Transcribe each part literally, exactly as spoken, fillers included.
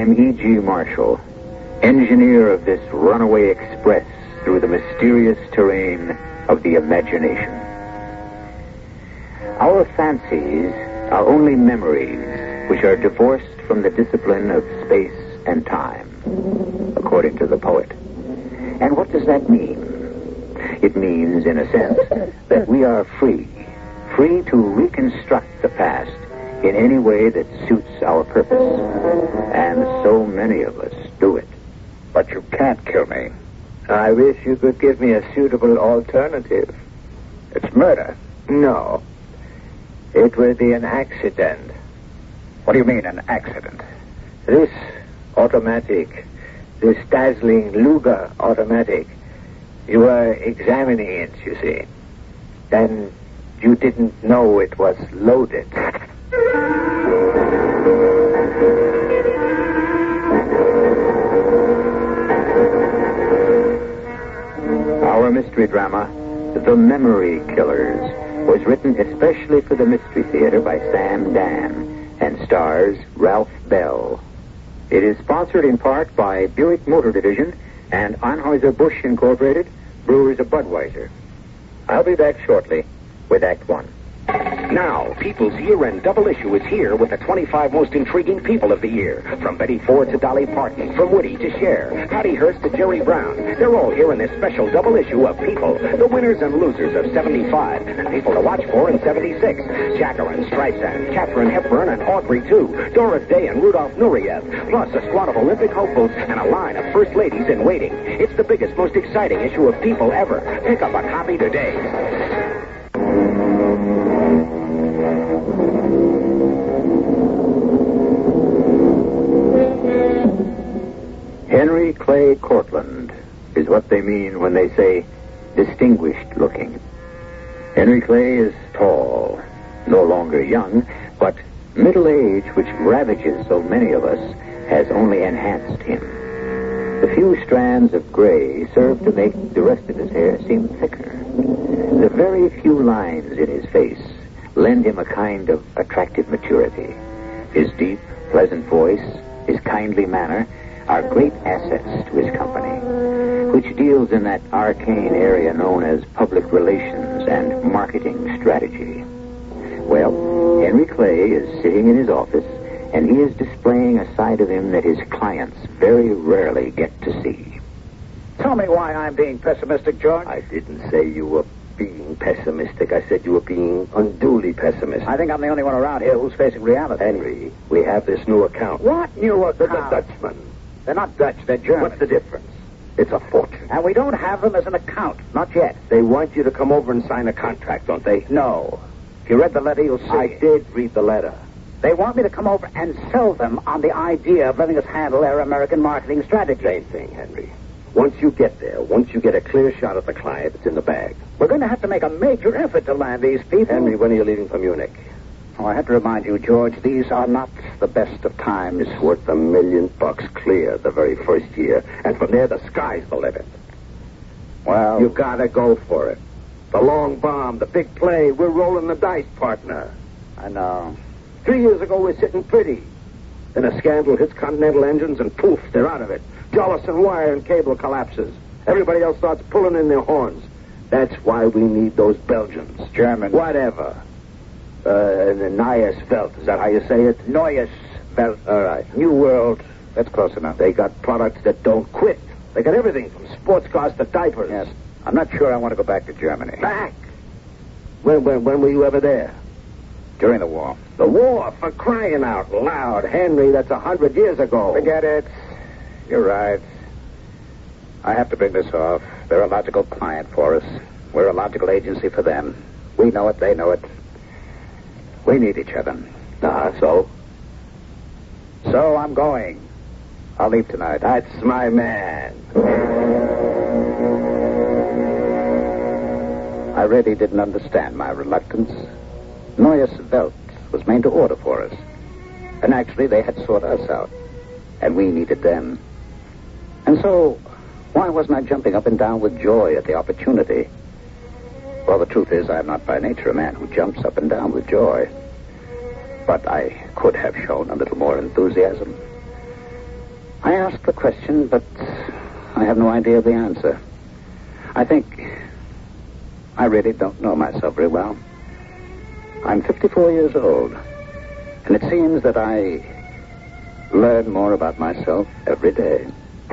I'm E G. Marshall, engineer of this runaway express through the mysterious terrain of the imagination. Our fancies are only memories which are divorced from the discipline of space and time, according to the poet. And what does that mean? It means, in a sense, that we are free, free to reconstruct the past in any way that suits our purpose. And so many of us do it. But you can't kill me. I wish you could give me a suitable alternative. It's murder. No. It will be an accident. What do you mean, an accident? This automatic, this dazzling Luger automatic, you were examining it, you see. Then you didn't know it was loaded. Our mystery drama, The Memory Killers, was written especially for the Mystery Theater by Sam Dan and stars Ralph Bell. It is sponsored in part by Buick Motor Division and Anheuser-Busch Incorporated, brewers of Budweiser. I'll be back shortly with Act One. Now, People's year-end double issue is here with the twenty-five most intriguing people of the year. From Betty Ford to Dolly Parton, from Woody to Cher, Patty Hearst to Jerry Brown. They're all here in this special double issue of People, the winners and losers of seventy-five, and people to watch for in seventy-six. Jacqueline Streisand, Katharine Hepburn, and Audrey, too. Doris Day and Rudolph Nureyev, plus a squad of Olympic hopefuls and a line of first ladies in waiting. It's the biggest, most exciting issue of People ever. Pick up a copy today. Henry Clay Cortland is what they mean when they say distinguished looking. Henry Clay is tall, no longer young, but middle age, which ravages so many of us, has only enhanced him. The few strands of gray serve to make the rest of his hair seem thicker. The very few lines in his face lend him a kind of attractive maturity. His deep, pleasant voice, his kindly manner, are great assets to his company, which deals in that arcane area known as public relations and marketing strategy. Well, Henry Clay is sitting in his office, and he is displaying a side of him that his clients very rarely get to see. Tell me why I'm being pessimistic, George. I didn't say you were being pessimistic. I said you were being unduly pessimistic. I think I'm the only one around here who's facing reality. Henry, we have this new account. What new account? The Dutchman. They're not Dutch, they're German. What's the difference? It's a fortune. And we don't have them as an account, not yet. They want you to come over and sign a contract, don't they? No. If you read the letter, you'll see. I did read the letter. They want me to come over and sell them on the idea of letting us handle their American marketing strategy. Same thing, Henry. Once you get there, once you get a clear shot at the client, it's in the bag. We're going to have to make a major effort to land these people. Henry, when are you leaving for Munich? Oh, I have to remind you, George, these are not the best of times. It's worth a million bucks clear the very first year. And from there, the sky's the limit. Well... You gotta go for it. The long bomb, the big play, we're rolling the dice, partner. I know. Three years ago, we're sitting pretty. Then a scandal hits Continental Engines, and poof, they're out of it. Jolison Wire and Cable collapses. Everybody else starts pulling in their horns. That's why we need those Belgians. German. Whatever. Uh, the Neues Welt, is that how you say it? Neues Welt. All right. New World. That's close enough. They got products that don't quit. They got everything from sports cars to diapers. Yes. I'm not sure I want to go back to Germany. Back? When, when, when were you ever there? During the war. The war, for crying out loud. Henry, that's a hundred years ago. Forget it. You're right. I have to bring this off. They're a logical client for us. We're a logical agency for them. We know it, they know it. We need each other. Ah, so? So I'm going. I'll leave tonight. That's my man. I really didn't understand my reluctance. Neues Welt was made to order for us. And actually, they had sought us out. And we needed them. And so, why wasn't I jumping up and down with joy at the opportunity? Well, the truth is, I'm not by nature a man who jumps up and down with joy. But I could have shown a little more enthusiasm. I asked the question, but I have no idea of the answer. I think I really don't know myself very well. I'm fifty-four years old, and it seems that I learn more about myself every day.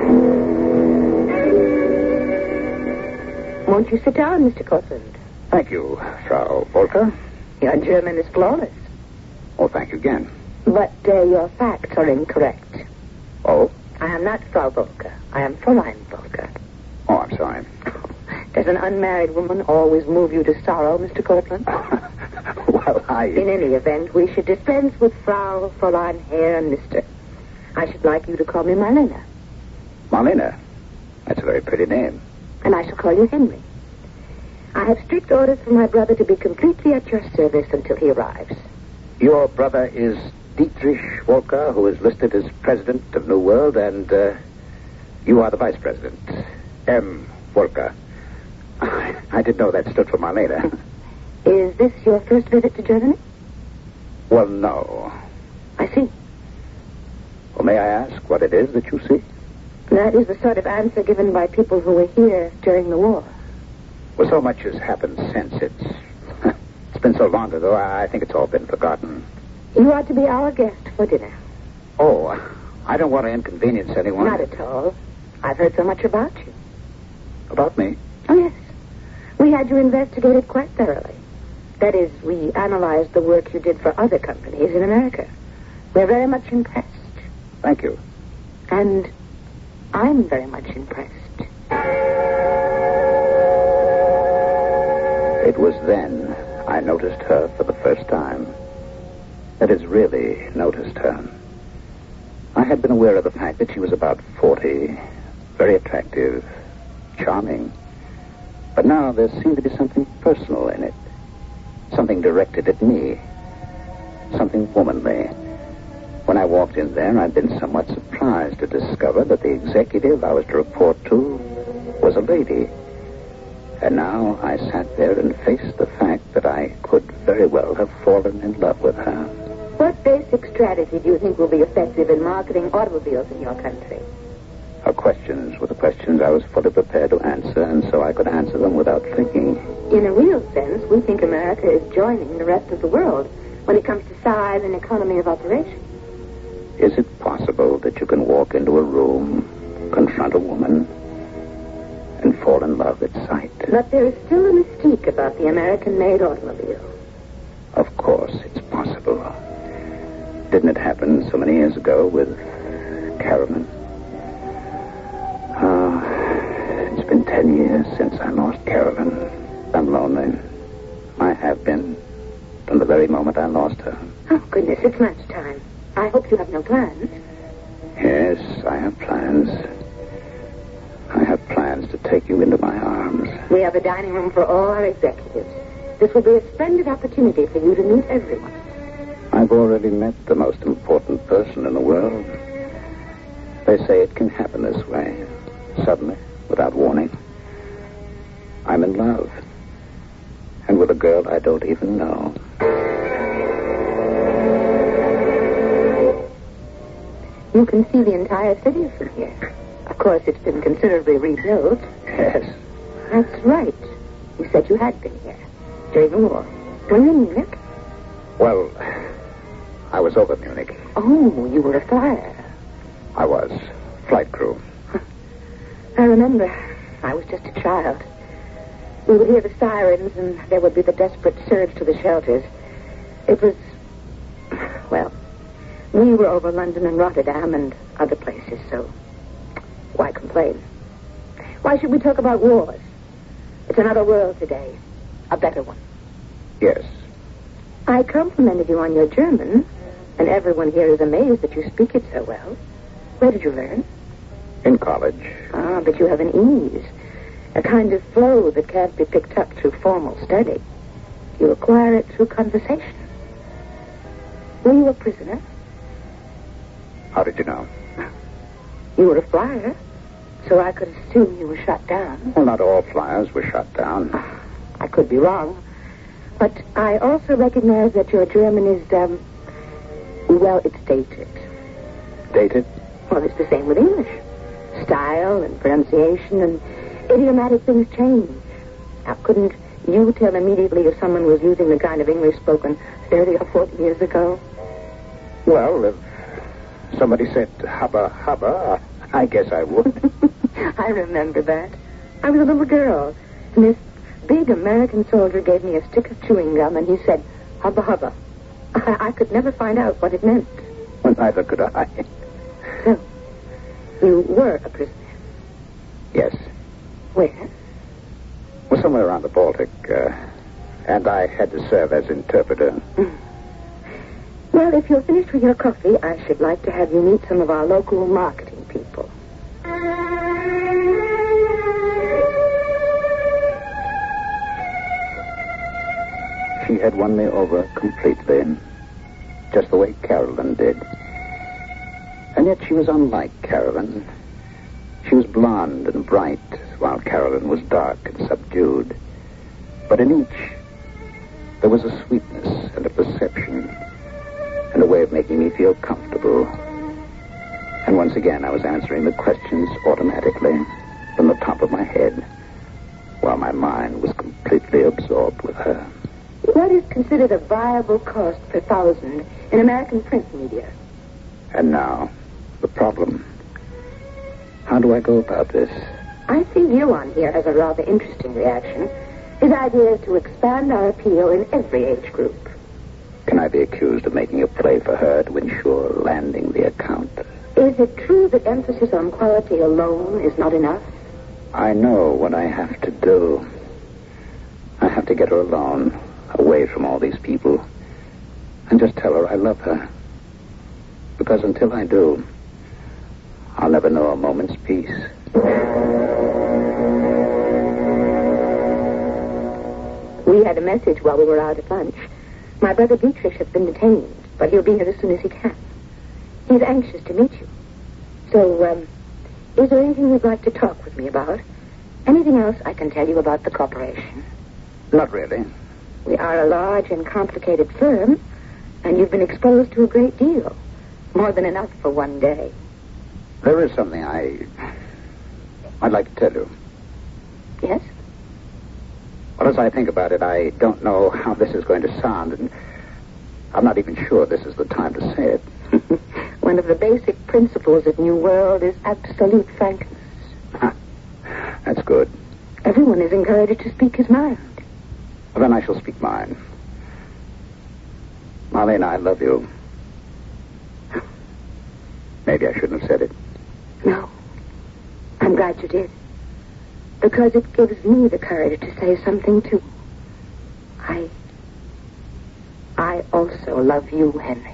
Won't you sit down, Mister Cortland? Thank you, Frau Volker. Your German is flawless. Oh, thank you again. But uh, your facts are incorrect. Oh? I am not Frau Volker. I am Fräulein Volker. Oh, I'm sorry. Does an unmarried woman always move you to sorrow, Mister Cortland? Well, I... In any event, we should dispense with Frau, Fräulein, Herr, and Mister I should like you to call me Marlena. Marlena? That's a very pretty name. And I shall call you Henry. I have strict orders from my brother to be completely at your service until he arrives. Your brother is Dietrich Volker, who is listed as president of New World, and uh, you are the vice president, M. Volker. I didn't know that stood for Marlena. Is this your first visit to Germany? Well, no. I see. Well, may I ask what it is that you see? That is the sort of answer given by people who were here during the war. Well, so much has happened since. It's it's been so long ago, I think it's all been forgotten. You are to be our guest for dinner. Oh, I don't want to inconvenience anyone. Not at all. I've heard so much about you. About me? Oh, yes. We had you investigated quite thoroughly. That is, we analyzed the work you did for other companies in America. We're very much impressed. Thank you. And I'm very much impressed. It was then I noticed her for the first time. That is, really noticed her. I had been aware of the fact that she was about forty, very attractive, charming. But now there seemed to be something personal in it. Something directed at me. Something womanly. When I walked in there, I'd been somewhat surprised to discover that the executive I was to report to was a lady. And now I sat there and faced the fact that I could very well have fallen in love with her. What basic strategy do you think will be effective in marketing automobiles in your country? Her questions were the questions I was fully prepared to answer, and so I could answer them without thinking. In a real sense, we think America is joining the rest of the world when it comes to size and economy of operation. Is it possible that you can walk into a room, confront a woman, and fall in love at sight? But there is still a mystique about the American-made automobile. Of course, it's possible. Didn't it happen so many years ago with Caravan? Ah, it's been ten years since I lost Caravan. I'm lonely. I have been from the very moment I lost her. Oh, goodness, it's lunchtime. I hope you have no plans. Yes, I have plans. I have plans to take you into my arms. We have a dining room for all our executives. This will be a splendid opportunity for you to meet everyone. I've already met the most important person in the world. They say it can happen this way, suddenly, without warning. I'm in love. And with a girl I don't even know. You can see the entire city from here. Of course, it's been considerably rebuilt. Yes. That's right. You said you had been here during the war. Were you in Munich? Well, I was over Munich. Oh, you were a flyer. I was. Flight crew. I remember. I was just a child. We would hear the sirens, and there would be the desperate surge to the shelters. It was... Well, we were over London and Rotterdam and other places, so why complain? Why should we talk about wars? It's another world today. A better one. Yes. I complimented you on your German, and everyone here is amazed that you speak it so well. Where did you learn? In college. Ah, but you have an ease, a kind of flow that can't be picked up through formal study. You acquire it through conversation. Were you a prisoner? How did you know? You were a flyer, so I could assume you were shot down. Well, not all flyers were shot down. I could be wrong. But I also recognize that your German is, um, well, it's dated. Dated? Well, it's the same with English. Style and pronunciation and idiomatic things change. Now, couldn't you tell immediately if someone was using the kind of English spoken thirty or forty years ago? Well, if somebody said hubba hubba, I guess I would. I remember that. I was a little girl, and this big American soldier gave me a stick of chewing gum, and he said, hubba hubba. I, I could never find out what it meant. Well, neither could I. So, you were a prisoner? Yes. Where? Well, somewhere around the Baltic, uh, and I had to serve as interpreter. Mm. Well, if you're finished with your coffee, I should like to have you meet some of our local marketing people. She had won me over completely, just the way Carolyn did. And yet she was unlike Carolyn. She was blonde and bright, while Carolyn was dark and subdued. But in each, there was a sweetness and a perception, and a way of making me feel comfortable. And once again, I was answering the questions automatically, from the top of my head, while my mind was completely absorbed with her. What is considered a viable cost per thousand in American print media? And now, the problem. How do I go about this? I see Johan here has a rather interesting reaction. His idea is to expand our appeal in every age group. Can I be accused of making a play for her to ensure landing the account? Is it true that emphasis on quality alone is not enough? I know what I have to do. I have to get her alone, away from all these people, and just tell her I love her. Because until I do, I'll never know a moment's peace. We had a message while we were out at lunch. My brother Dietrich has been detained, but he'll be here as soon as he can. He's anxious to meet you. So, um, is there anything you'd like to talk with me about? Anything else I can tell you about the corporation? Not really. We are a large and complicated firm, and you've been exposed to a great deal. More than enough for one day. There is something I... I'd like to tell you. Yes? Well, as I think about it, I don't know how this is going to sound, and I'm not even sure this is the time to say it. One of the basic principles of New World is absolute frankness. That's good. Everyone is encouraged to speak his mind. Well, then I shall speak mine. Marlene, I love you. Maybe I shouldn't have said it. No. I'm glad you did. Because it gives me the courage to say something, too. I... I also love you, Henry.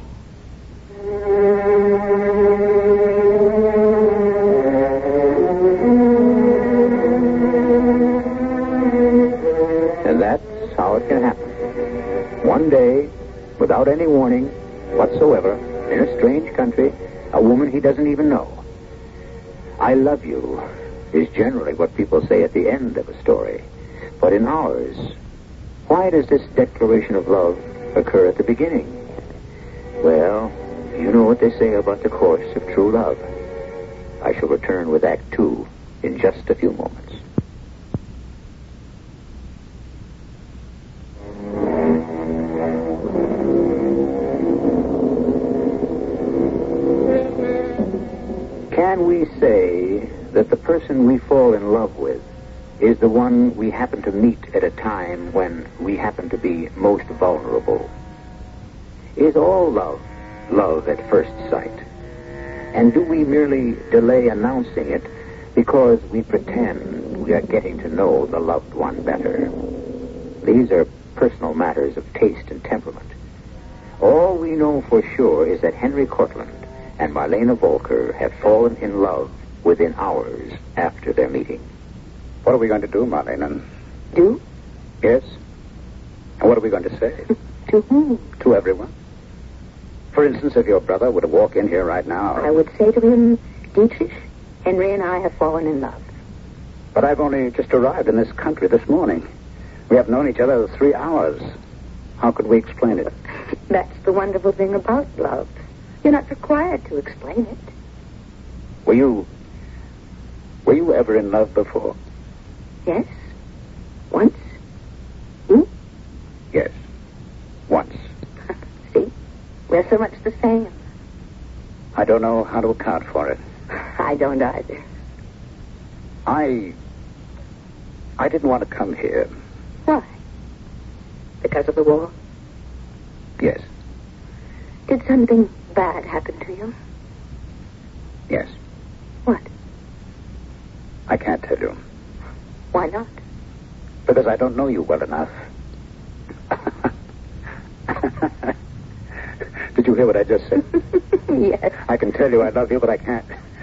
And that's how it can happen. One day, without any warning whatsoever, in a strange country, a woman he doesn't even know. I love you is generally what people say at the end of a story. But in ours, why does this declaration of love occur at the beginning? Well, you know what they say about the course of true love. I shall return with Act Two in just a few moments. Can we say that the person we fall in love with is the one we happen to meet at a time when we happen to be most vulnerable? Is all love love at first sight? And do we merely delay announcing it because we pretend we are getting to know the loved one better? These are personal matters of taste and temperament. All we know for sure is that Henry Cortland and Marlene Volker have fallen in love within hours after their meeting. What are we going to do, Marlene? Do? Yes. And what are we going to say? To whom? To everyone. For instance, if your brother were to walk in here right now... I would say to him, Dietrich, Henry and I have fallen in love. But I've only just arrived in this country this morning. We have known each other three hours. How could we explain it? That's the wonderful thing about love. You're not required to explain it. Were you... Were you ever in love before? Yes. Once. You? Yes. Once. See? We're so much the same. I don't know how to account for it. I don't either. I... I didn't want to come here. Why? Because of the war? Yes. Did something bad happen to you? Yes. What? I can't tell you. Why not? Because I don't know you well enough. Did you hear what I just said? Yes. I can tell you I love you, but I can't.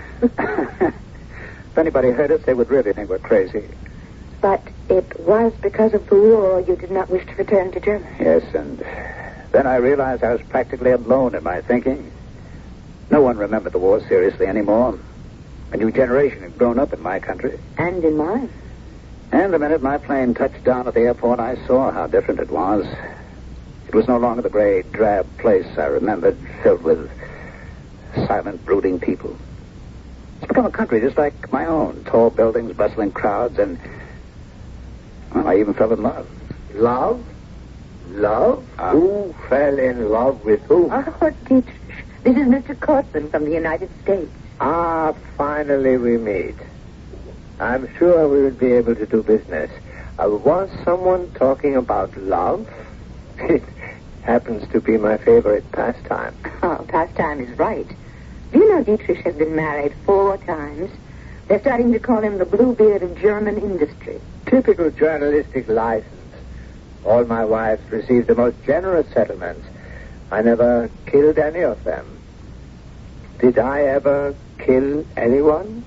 If anybody heard us, they would really think we're crazy. But it was because of the war you did not wish to return to Germany. Yes, and then I realized I was practically alone in my thinking. No one remembered the war seriously anymore. A new generation had grown up in my country. And in mine. And the minute my plane touched down at the airport, I saw how different it was. It was no longer the gray, drab place I remembered, filled with silent, brooding people. It's become a country just like my own. Tall buildings, bustling crowds, and... well, I even fell in love. Love? Love? Uh, Who fell in love with whom? Oh, Dietrich. This is Mister Cortland from the United States. Ah, finally we meet. I'm sure we will be able to do business. Uh, was someone talking about love? It happens to be my favorite pastime. Oh, pastime is right. Do you know Dietrich has been married four times? They're starting to call him the Bluebeard of German industry. Typical journalistic license. All my wives received the most generous settlements. I never killed any of them. Did I ever kill anyone?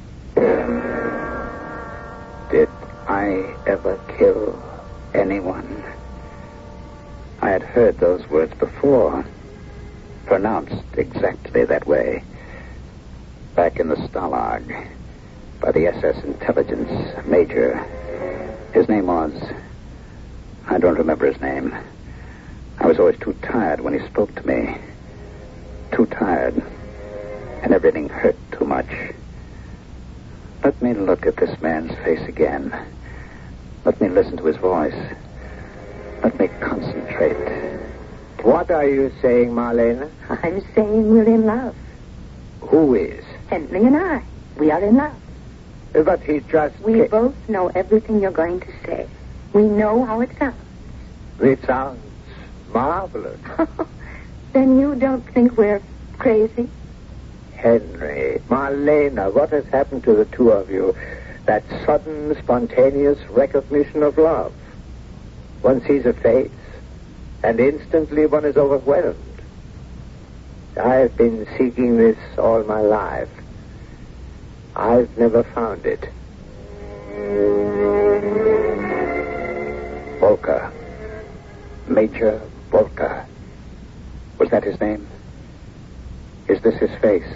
Did I ever kill anyone? I had heard those words before, pronounced exactly that way. Back in the Stalag, by the S S Intelligence Major. His name was... I don't remember his name. I was always too tired when he spoke to me. Too tired. And everything hurt too much. Let me look at this man's face again. Let me listen to his voice. Let me concentrate. What are you saying, Marlene? I'm saying we're in love. Who is? Henry and I. We are in love. But he just... We ca- both know everything you're going to say. We know how it sounds. It sounds marvelous. Then you don't think we're crazy? Henry, Marlena, what has happened to the two of you? That sudden, spontaneous recognition of love. One sees a face, and instantly one is overwhelmed. I've been seeking this all my life. I've never found it. Volker. Major Volker. Was that his name? Is this his face?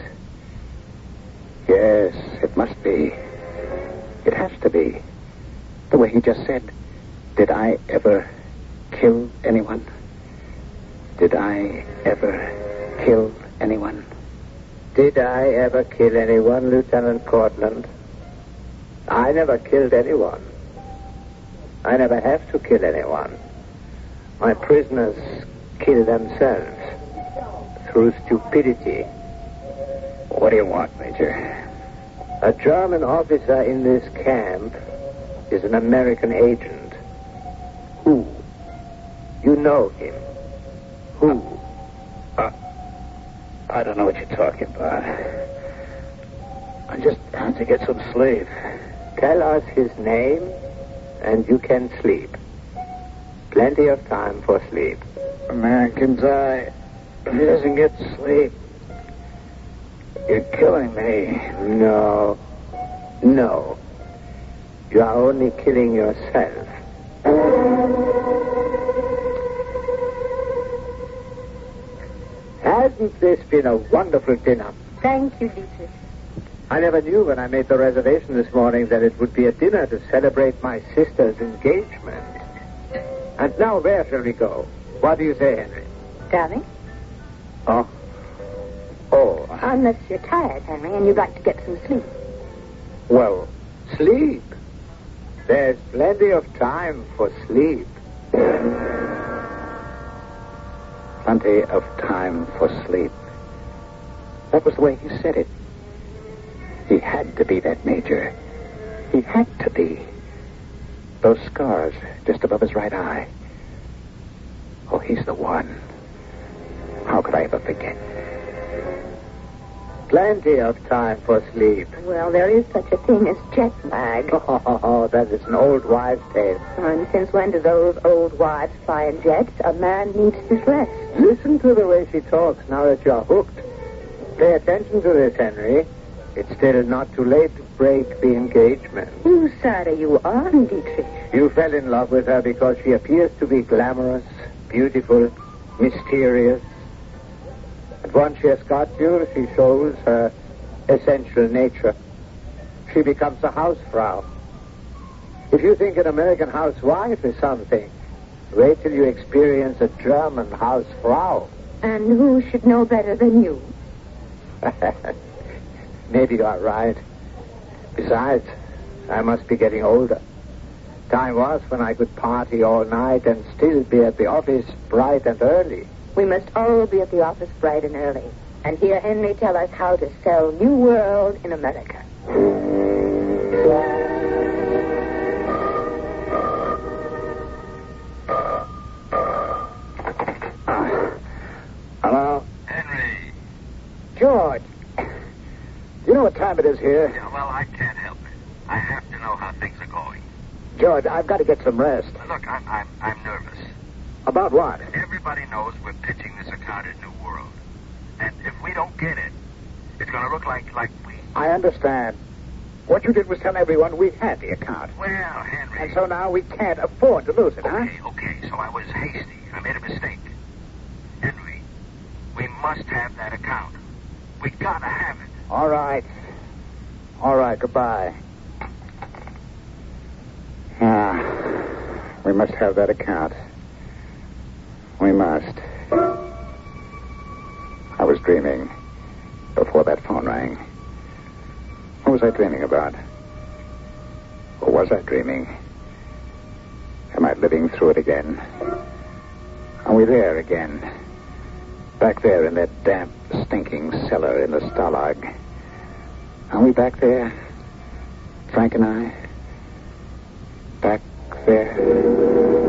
Yes, it must be. It has to be. The way he just said, did I ever kill anyone? Did I ever kill anyone? Did I ever kill anyone, Lieutenant Cortland? I never killed anyone. I never have to kill anyone. My prisoners kill themselves through stupidity. What do you want, Major? A German officer in this camp is an American agent. Who? You know him. Who? Uh, I don't know what you're talking about. I just have to get some sleep. Tell us his name, and you can sleep. Plenty of time for sleep. A man can die if he doesn't get sleep. You're killing me. No. No. You are only killing yourself. Hasn't this been a wonderful dinner? Thank you, Dietrich. I never knew when I made the reservation this morning that it would be a dinner to celebrate my sister's engagement. And now, where shall we go? What do you say, Henry? Darling? Oh. Oh, Unless you're tired, Henry, and you'd like to get some sleep. well, sleep. There's plenty of time for sleep. Plenty of time for sleep. That was the way he said it. He had to be that Major. He had to be. Those scars just above his right eye. Oh, he's the one. How could I ever forget? Plenty of time for sleep. Well, there is such a thing as jet lag. Oh, that is an old wives' tale. And since when do those old wives fly in jets? A man needs his rest. Listen to the way she talks now that you're hooked. Pay attention to this, Henry. It's still not too late to break the engagement. Whose side are you on, Dietrich? You fell in love with her because she appears to be glamorous, beautiful, mysterious. And once she has got you, she shows her essential nature. She becomes a housefrau. If you think an American housewife is something, wait till you experience a German hausfrau. And who should know better than you? Maybe you are right. Besides, I must be getting older. Time was when I could party all night and still be at the office bright and early. We must all be at the office bright and early. And hear Henry tell us how to sell New World in America. Hello? Henry. George. You know what time it is here? Yeah, well, I can't help it. I have to know how things are going. George, I've got to get some rest. Look, I'm I'm I'm nervous. About what? Everybody knows we're pitching this account at New World. And if we don't get it, it's going to look like, like we... I understand. What you did was tell everyone we had the account. Well, Henry... And so now we can't afford to lose it, huh? Okay, okay, so I was hasty. I made a mistake. Henry, we must have that account. We gotta have it. All right. All right, goodbye. Ah, we must have that account. We must. I was dreaming before that phone rang. What was I dreaming about? Or was I dreaming? Am I living through it again? Are we there again? Back there in that damp, stinking cellar in the Stalag. Are we back there? Frank and I? Back there?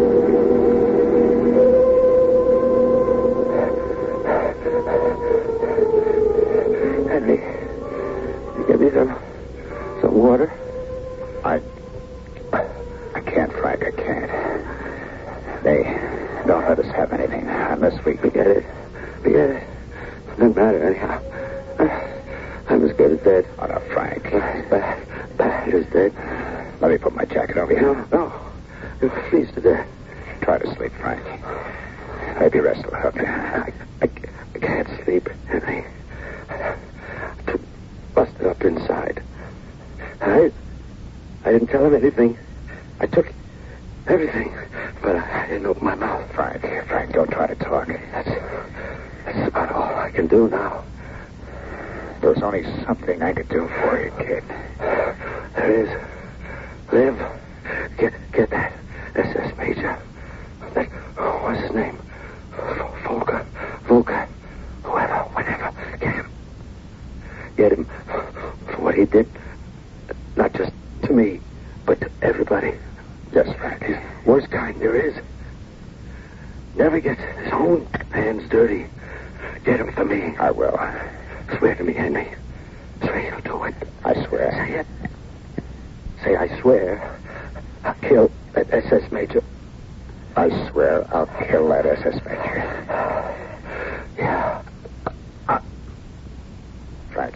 Henry, you give me some, some water? I... I can't, Frank, I can't. They don't let us have anything unless we... Forget it. Forget it. Doesn't matter anyhow. I'm as good as dead. Oh, no, Frank. Bad, bad as dead. Let me put my jacket over you. No, no. You'll freeze to death. Try to sleep, Frank. Maybe rest will help you. I, I, I can't sleep, Henry. I'm busted up inside. I, I didn't tell him anything. I took everything, but I didn't open my mouth. Frank, Frank, don't try to talk. That's, that's about all I can do now. There's only something I could do for you, kid. There is. Liv, get get that S S Major. That, oh, what's his name? Volker. Volker. Whoever, whenever. Get him. Get him for what he did. Not just to me, but to everybody. Yes, Frank. He's the worst kind there is. Never gets his own hands dirty. Get him for me. I will. Swear to me, Henry. Swear you'll do it. I swear. Say it. Say, I swear I'll kill that S S Major. I swear I'll kill that S S Major. Yeah. Uh, Frank.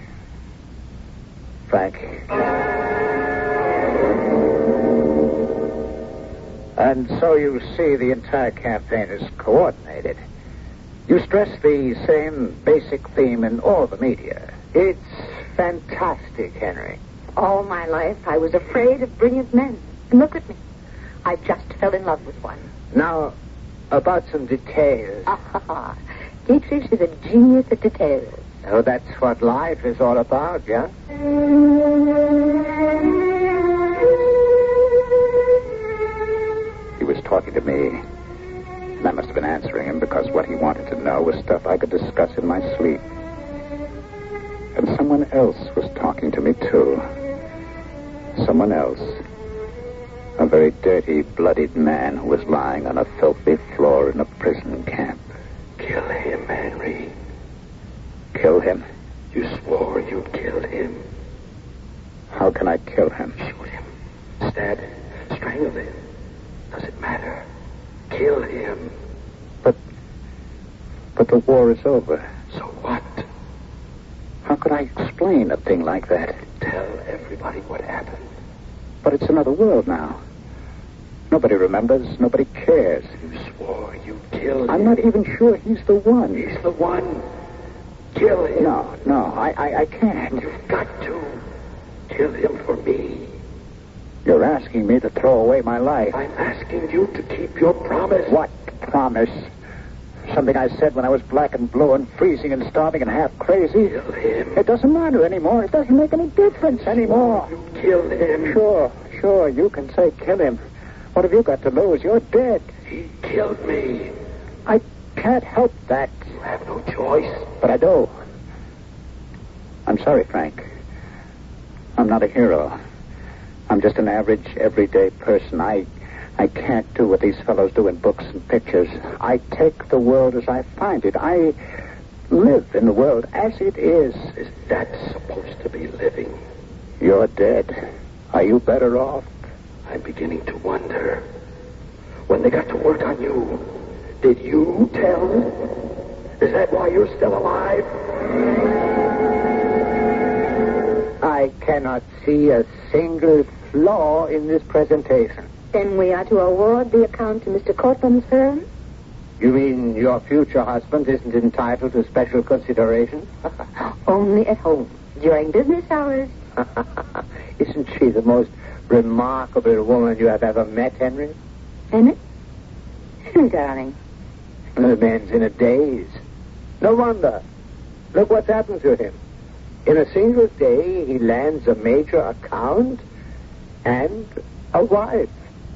Frank. And so you see the entire campaign is coordinated. You stress the same basic theme in all the media. It's fantastic, Henry. All my life, I was afraid of brilliant men. And look at me. I just fell in love with one. Now, about some details. Ah, Dietrich is a genius at details. So that's what life is all about, yeah? He was talking to me, and I must have been answering him because what he wanted to know was stuff I could discuss in my sleep. And someone else was talking to me, too. Someone else. A very dirty, bloodied man who was lying on a filthy floor in a prison camp. Kill him, Henry. Kill him? You swore you'd kill him. How can I kill him? Shoot him. Stab him. Strangle him. Does it matter? Kill him. But... But the war is over. So what? How could I explain a thing like that? Tell everybody what happened. But it's another world now. Nobody remembers. Nobody cares. You swore you'd kill him. I'm not even sure he's the one. He's the one. Kill him. No, no, I, I, I can't. You've got to. Kill him for me. You're asking me to throw away my life. I'm asking you to keep your promise. What promise? Something I said when I was black and blue and freezing and starving and half crazy. Kill him. It doesn't matter anymore. It doesn't make any difference anymore. You kill him. Sure, sure, you can say kill him. What have you got to lose? You're dead. He killed me. I can't help that. You have no choice. But I do. I'm sorry, Frank. I'm not a hero. I'm just an average, everyday person. I I can't do what these fellows do in books and pictures. I take the world as I find it. I live in the world as it is. Is that supposed to be living? You're dead. Are you better off? I'm beginning to wonder. When they got to work on you, did you tell? Is that why you're still alive? I cannot see a single flaw in this presentation. Then we are to award the account to Mister Cortland's firm? You mean your future husband isn't entitled to special consideration? Only at home, during business hours. Isn't she the most remarkable woman you have ever met, Henry? Emmett? Darling. The man's in a daze. No wonder. Look what's happened to him. In a single day, he lands a major account and a wife.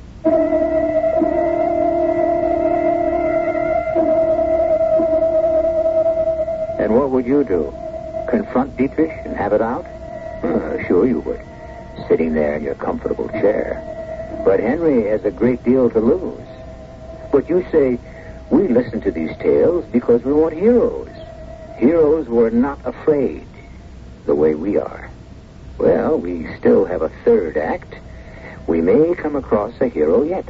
And what would you do? Confront Dietrich and have it out? Uh, sure you would. Sitting there in your comfortable chair. But Henry has a great deal to lose. But you say, we listen to these tales because we want heroes. Heroes who are not afraid, the way we are. Well, we still have a third act. We may come across a hero yet.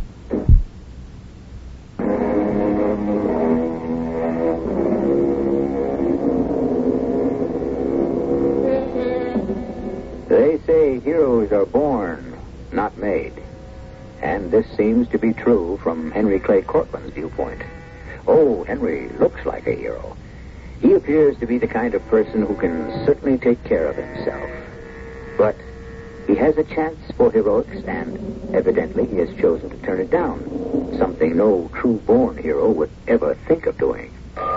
They say heroes are born, not made. And this seems to be true from Henry Clay Cortland's viewpoint. Oh, Henry looks like a hero. He appears to be the kind of person who can certainly take care of himself. But he has a chance for heroics, and evidently he has chosen to turn it down. Something no true-born hero would ever think of doing.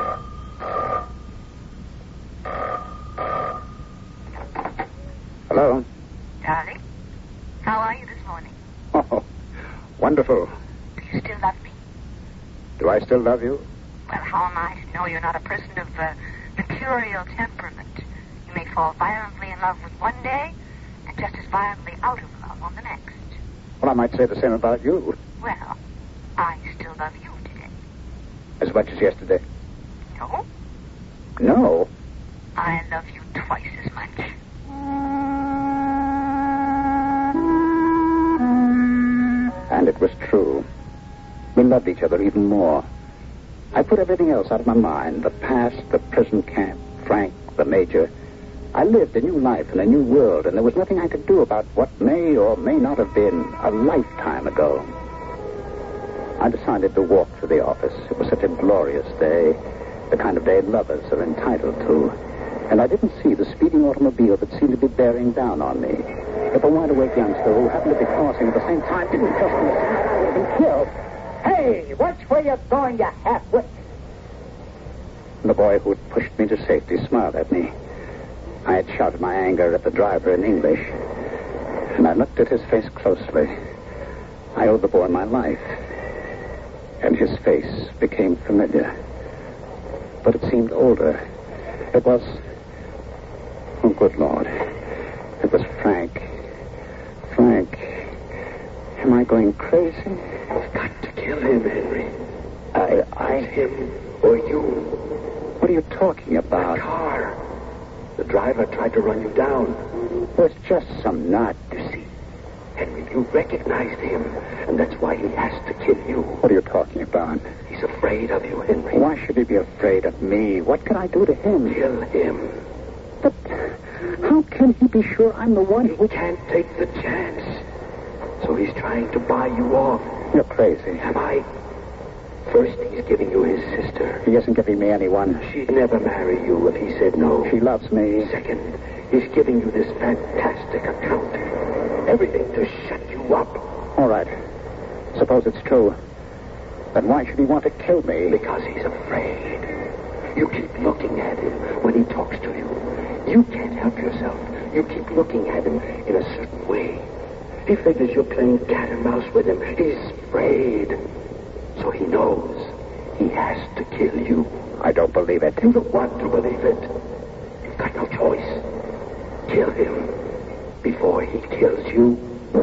Hello? Darling, how are you this morning? Oh, wonderful. Do you still love me? Do I still love you? Well, how am I to know you're not a person of uh, mercurial temperament? You may fall violently in love with one day and just as violently out of love on the next. Well, I might say the same about you. Well, I still love you today. As much as yesterday? No, No. I love you twice as much. And it was true. We loved each other even more. I put everything else out of my mind. The past, the prison camp, Frank, the major. I lived a new life in a new world, and there was nothing I could do about what may or may not have been a lifetime ago. I decided to walk to the office. It was such a glorious day, the kind of day lovers are entitled to. And I didn't see the speeding automobile that seemed to be bearing down on me. If a wide-awake youngster who happened to be crossing at the same time didn't just on the side, I would have been killed. Hey, watch where you're going, you half-wit. The boy who had pushed me to safety smiled at me. I had shouted my anger at the driver in English, and I looked at his face closely. I owed the boy my life, and his face became familiar. But it seemed older. It was... Oh, good Lord. It was Frank. Frank. Am I going crazy? You've got to kill him, Henry. I... I... It's him or you. What are you talking about? The car. The driver tried to run you down. It was just some nut. You see, Henry, you recognized him, and that's why he has to kill you. What are you talking about? He's afraid of you, Henry. Why should he be afraid of me? What can I do to him? Kill him. But how can he be sure I'm the one who... He can't take the chance. So he's trying to buy you off. You're crazy. Am I? First, he's giving you his sister. He isn't giving me anyone. She'd never marry you if he said no. She loves me. Second, he's giving you this fantastic account. Everything to shut you up. All right. Suppose it's true. Then why should he want to kill me? Because he's afraid. You keep looking at him when he talks to you. You can't help yourself. You keep looking at him in a certain way. He figures you're playing cat and mouse with him. He's afraid. So he knows he has to kill you. I don't believe it. You don't want to believe it. You've got no choice. Kill him before he kills you.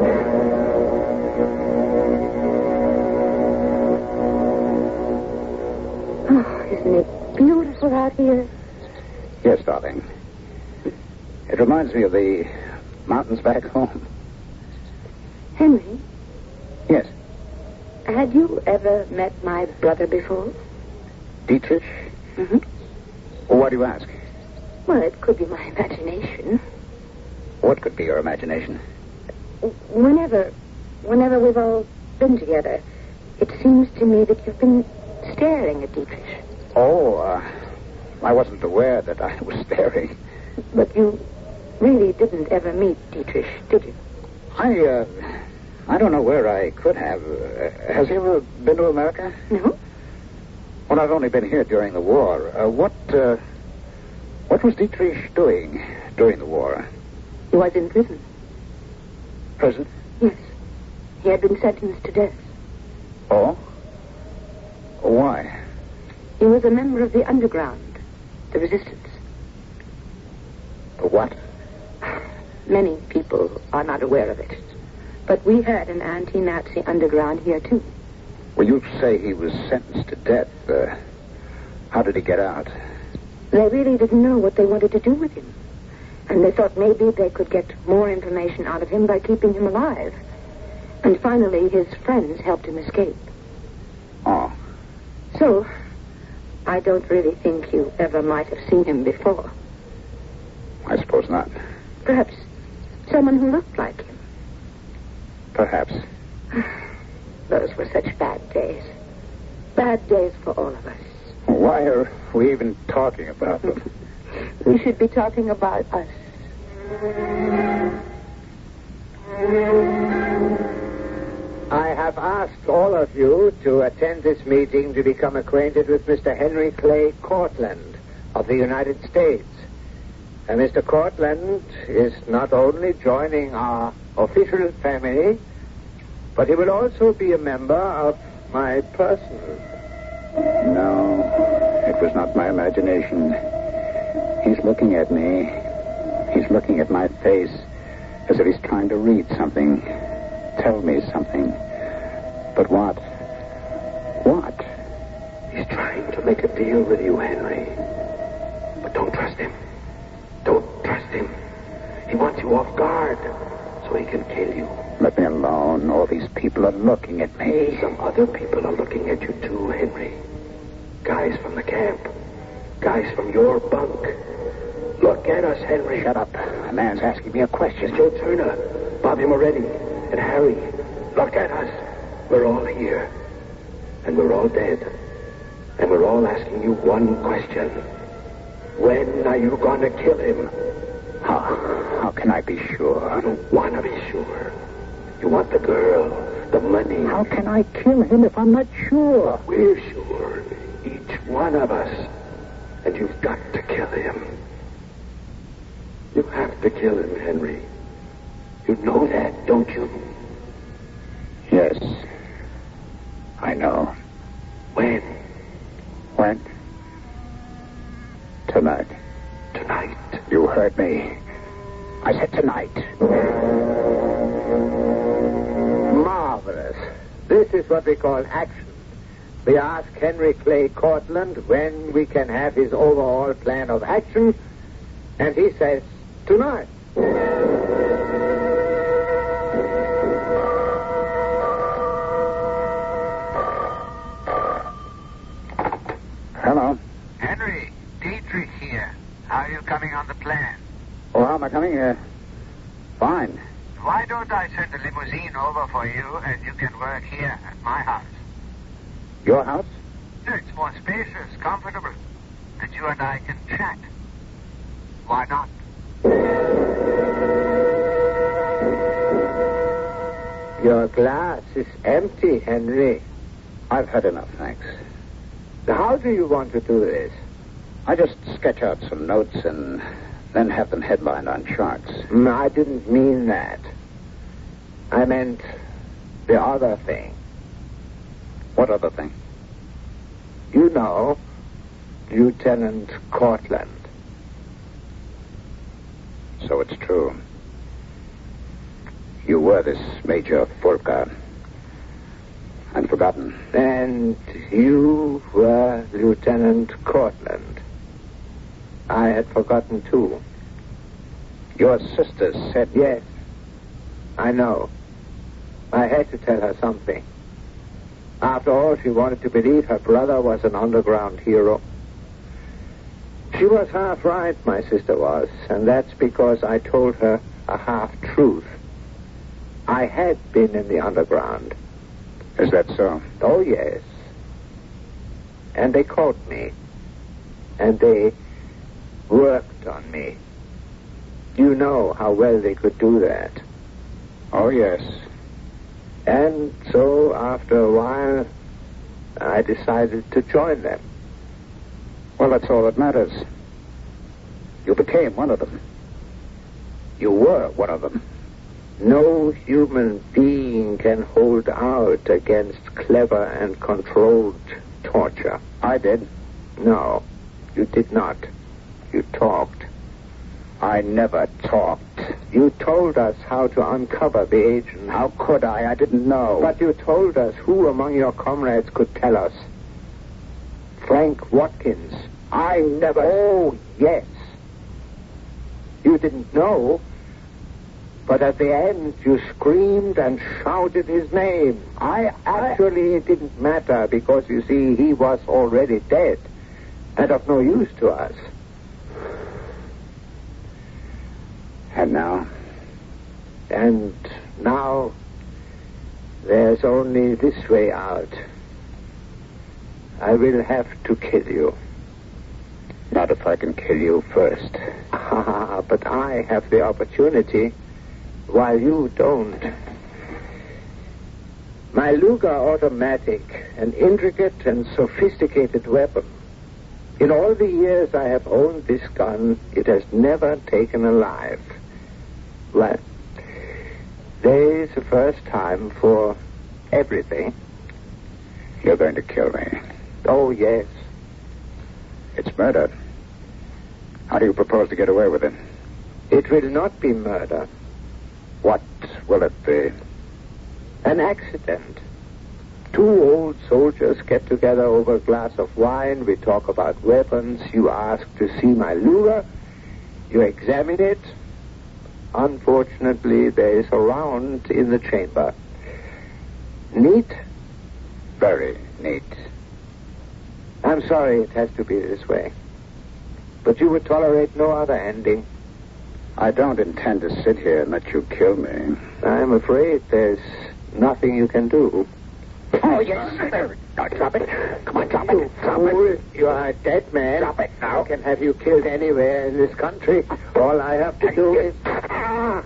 Oh, isn't it beautiful out here? Yes, darling. It reminds me of the mountains back home. Henry, Yes. had you ever met my brother before? Dietrich? Mm-hmm. Why do you ask? Well, it could be my imagination. What could be your imagination? Whenever, whenever we've all been together, it seems to me that you've been staring at Dietrich. Oh, uh, I wasn't aware that I was staring. But you really didn't ever meet Dietrich, did you? I, uh, I don't know where I could have. Uh, has he ever been to America? No. Well, I've only been here during the war. Uh, what, uh, what was Dietrich doing during the war? He was in prison. Prison? Yes. He had been sentenced to death. Oh? Why? He was a member of the underground, the resistance. The what? Many people are not aware of it. But we had an anti-Nazi underground here, too. Well, you say he was sentenced to death. Uh, how did he get out? They really didn't know what they wanted to do with him. And they thought maybe they could get more information out of him by keeping him alive. And finally, his friends helped him escape. Oh. So, I don't really think you ever might have seen him before. I suppose not. Perhaps someone who looked like him. Perhaps. Those were such bad days. Bad days for all of us. Why are we even talking about them? We should be talking about us. I have asked all of you to attend this meeting to become acquainted with Mister Henry Clay Cortland of the United States. And Mister Cortland is not only joining our official family, but he will also be a member of my personal. No, it was not my imagination. He's looking at me. He's looking at my face as if he's trying to read something, tell me something. But what? What? He's trying to make a deal with you, Henry. But don't trust him. Don't trust him. He wants you off guard so he can kill you. Let me alone. All these people are looking at me. Some other people are looking at you too, Henry. Guys from the camp. Guys from your bunk. Look at us, Henry. Shut up. A man's asking me a question. It's Joe Turner, Bobby Moretti, and Harry. Look at us. We're all here. And we're all dead. And we're all asking you one question. When are you going to kill him? How, how can I be sure? You don't want to be sure. You want the girl, the money. How can I kill him if I'm not sure? We're sure. Each one of us. And you've got to kill him. You have to kill him, Henry. You know that, don't you? Yes. I know. When? When? Tonight. Tonight. You heard me. I said tonight. Marvelous. This is what we call action. We ask Henry Clay Cortland when we can have his overall plan of action, and he says, tonight. Hello. Henry, Dietrich here. How are you coming on the plan? Oh, how am I coming here? Fine. Why don't I send a limousine over for you and you can work here at my house? Your house? It's more spacious, comfortable, and you and I can chat. Why not? Your glass is empty, Henry. I've had enough, thanks. How do you want to do this? I just sketch out some notes and then have them headlined on charts. Mm, I didn't mean that. I meant the other thing. What other thing? You know, Lieutenant Cortland. So it's true. You were this Major Fulka. I'd forgotten. And you were Lieutenant Cortland. I had forgotten, too. Your sister said... Yes, I know. I had to tell her something. After all, she wanted to believe her brother was an underground hero. She was half right, my sister was, and that's because I told her a half-truth. I had been in the underground. Is that so? Oh, yes. And they caught me. And they worked on me. You know how well they could do that. Oh, yes. And so, after a while, I decided to join them. Well, that's all that matters. You became one of them. You were one of them. No human being can hold out against clever and controlled torture. I did. No, you did not. You talked. I never talked. You told us how to uncover the agent. How could I? I didn't know. But you told us who among your comrades could tell us. Frank Watkins. I never... Oh, yes. You didn't know, but at the end you screamed and shouted his name. I... Actually, it didn't matter because, you see, he was already dead and of no use to us. And now? And now there's only this way out. I will have to kill you. Not if I can kill you first. Ah, but I have the opportunity, while you don't. My Luger automatic, an intricate and sophisticated weapon. In all the years I have owned this gun, it has never taken a life. Well, there is the first time for everything. You're going to kill me. Oh, yes. It's murder. How do you propose to get away with it? It will not be murder. What will it be? An accident. Two old soldiers get together over a glass of wine. We talk about weapons. You ask to see my Luger. You examine it. Unfortunately, there is a round in the chamber. Neat? Very neat. I'm sorry it has to be this way. But you would tolerate no other ending. I don't intend to sit here and let you kill me. I'm afraid there's nothing you can do. Oh, yes. There. No, drop it. Come on, drop You it. Drop fool. it. You are a dead man. Drop it now. I can have you killed anywhere in this country. All I have to do is... Ah.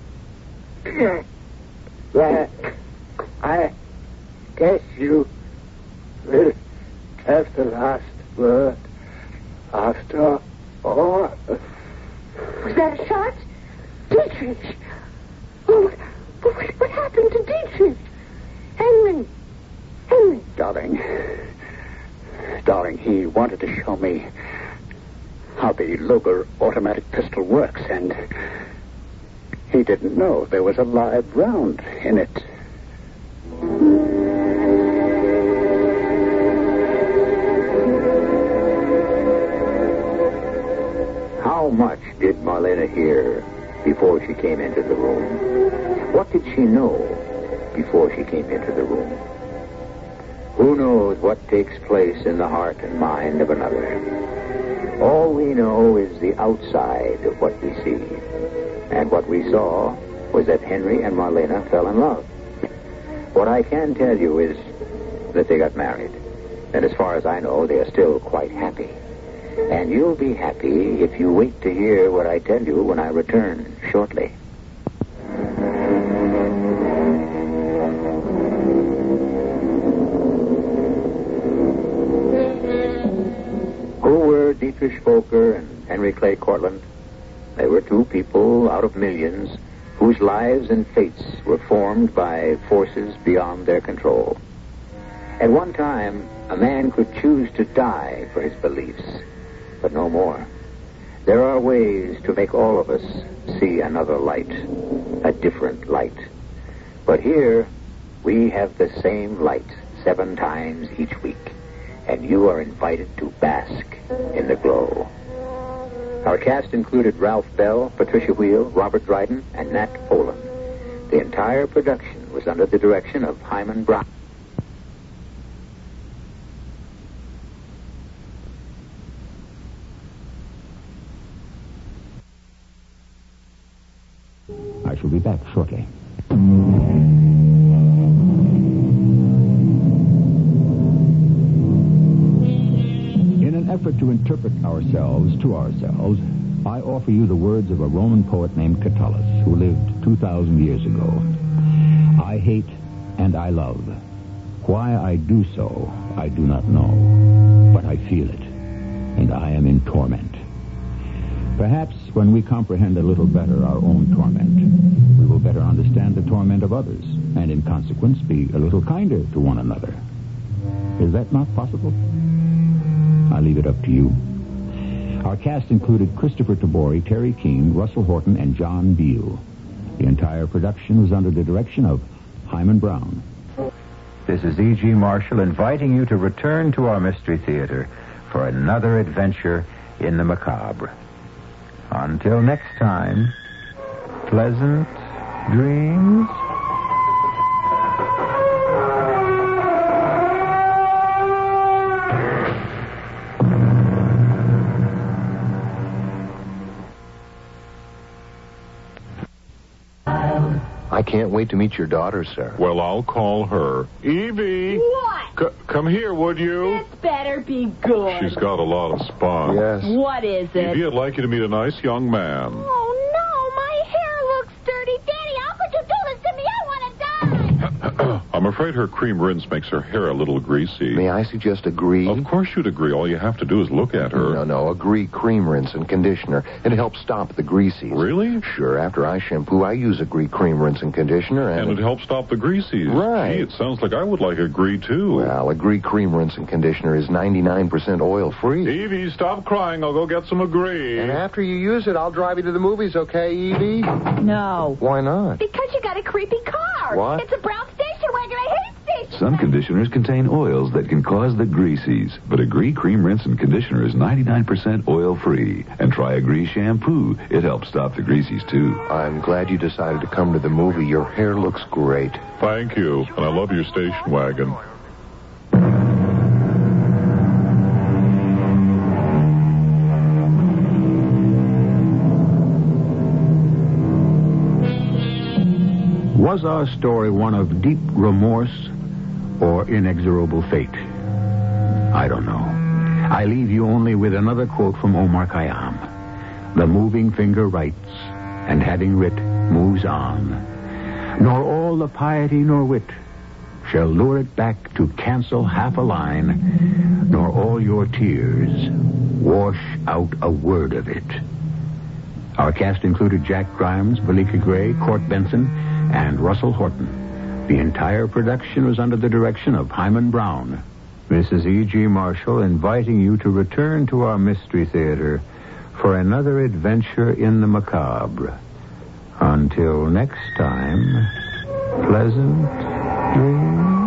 Well, I guess you will have the last word. After all... Was that a shot? Dietrich! Oh, what, what happened to Dietrich? Henry! Henry! Darling. Darling, he wanted to show me how the Luger automatic pistol works, and he didn't know there was a live round in it. How much did Marlena hear before she came into the room? What did she know before she came into the room? Who knows what takes place in the heart and mind of another? All we know is the outside of what we see. And what we saw was that Henry and Marlena fell in love. What I can tell you is that they got married. And as far as I know, they are still quite happy. And you'll be happy if you wait to hear what I tell you when I return shortly. Who were Dietrich Volker and Henry Clay Cortland? They were two people out of millions whose lives and fates were formed by forces beyond their control. At one time, a man could choose to die for his beliefs, but no more. There are ways to make all of us see another light, a different light. But here, we have the same light seven times each week, and you are invited to bask in the glow. Our cast included Ralph Bell, Patricia Wheel, Robert Dryden, and Nat Poland. The entire production was under the direction of Hyman Brown. I shall be back shortly. In an effort to interpret ourselves to ourselves, I offer you the words of a Roman poet named Catullus, who lived two thousand years ago. I hate and I love. Why I do so, I do not know, but I feel it, and I am in torment. Perhaps when we comprehend a little better our own torment, we will better understand the torment of others, and in consequence be a little kinder to one another. Is that not possible? I leave it up to you. Our cast included Christopher Tabori, Terry Keane, Russell Horton, and John Beale. The entire production was under the direction of Hyman Brown. This is E G. Marshall inviting you to return to our Mystery Theater for another adventure in the macabre. Until next time, pleasant dreams. I can't wait to meet your daughter, sir. Well, I'll call her. Evie! What? C- come here, would you? This better be good. She's got a lot of spunk. Yes. What is it? Evie, I'd like you to meet a nice young man. Oh, no, my hair looks dirty. Daddy, how could you do this to me? I want to die. I'm afraid her cream rinse makes her hair a little greasy. May I suggest agree? Of course you'd agree. All you have to do is look at her. No, no, agree cream rinse and conditioner. It helps stop the greasies. Really? Sure, after I shampoo, I use agree cream rinse and conditioner. And, And it helps stop the greasies. Right. Gee, it sounds like I would like agree, too. Well, agree cream rinse and conditioner is ninety-nine percent oil-free. Evie, stop crying. I'll go get some agree. And after you use it, I'll drive you to the movies, okay, Evie? No. Why not? Because you got a creepy car. What? It's a brown station wagon. I hate station Some wagons. conditioners contain oils that can cause the greasies, but Agree Cream Rinse and Conditioner is ninety-nine percent oil-free. And try Agree Shampoo. It helps stop the greasies, too. I'm glad you decided to come to the movie. Your hair looks great. Thank you. And I love your station wagon. Was our story one of deep remorse or inexorable fate? I don't know. I leave you only with another quote from Omar Khayyam. The moving finger writes, and having writ, moves on. Nor all the piety nor wit shall lure it back to cancel half a line, nor all your tears wash out a word of it. Our cast included Jack Grimes, Belika Gray, Court Benson, and Russell Horton. The entire production was under the direction of Hyman Brown. Missus E G. Marshall inviting you to return to our Mystery Theater for another adventure in the macabre. Until next time, pleasant dreams.